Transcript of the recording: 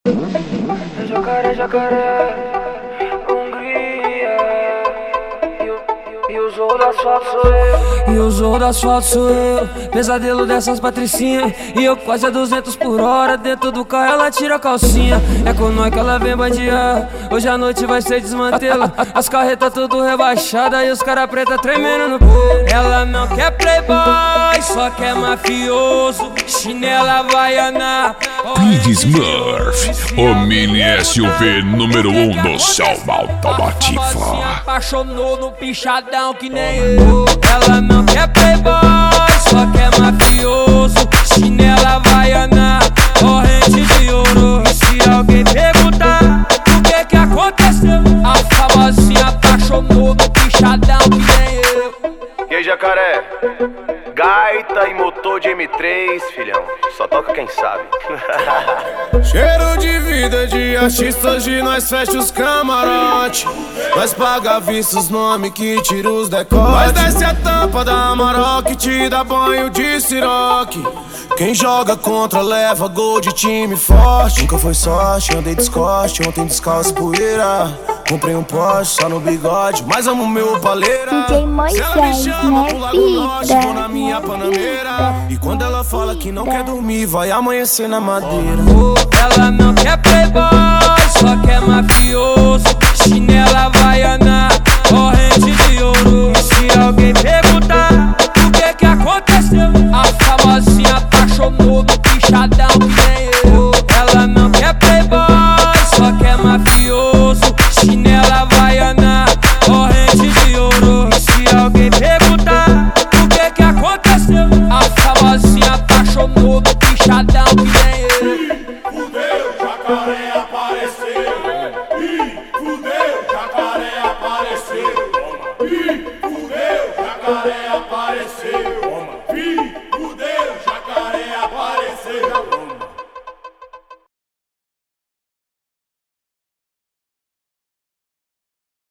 Jacaré, jacaré, Hungria. E o zorro do asfalto sou eu. E o zorro do asfalto sou eu. Pesadelo dessas patricinhas. E eu quase a 200 por hora. Dentro do carro ela tira a calcinha. É com nós que ela vem bandear. Hoje a noite vai ser desmantelo. As carretas tudo rebaixadas e os cara preta tremendo no peito. Ela não quer playboy, só quer mafioso. Chinela havaiana. Big Smurf, o mini SUV número 1 do Selva Automotiva. Apaixonou no pichadão que nem eu. Ela não quer playboy, só quer mafioso. Chinela havaiana, corrente de ouro. E se alguém perguntar o que aconteceu, a famosinha apaixonou no pichadão que nem eu. E aí, jacaré? Gaita e motor de M3, filhão. Só toca quem sabe. Cheiro de vida de artista, hoje nós fecha os camarote. Nós paga vista os nomes que tira os decotes. Nós desce a tampa da Amarok que te dá banho de siroque. Quem joga contra leva gol de time forte. Nunca foi sorte, andei descoste, ontem descalço poeira. Comprei um Porsche só no bigode, mas amo meu paleira. DJ Moisés, se ela me chama né, pro Lago Norte, vou na minha Panameira. E quando ela fala que não quer dormir, vai amanhecer na madeira. Ela não quer playboy, só quer mafioso. Chinela havaiana, corrente de ouro. E se alguém perguntar o que aconteceu, a famosinha apaixonou no pichadão que nem eu. Ela não quer playboy, só quer mafioso. Chinela havaiana, corrente de ouro. E se alguém perguntar o que aconteceu, a famosinha apaixonou no pichadão que nem eu. Fudeu, jacaré.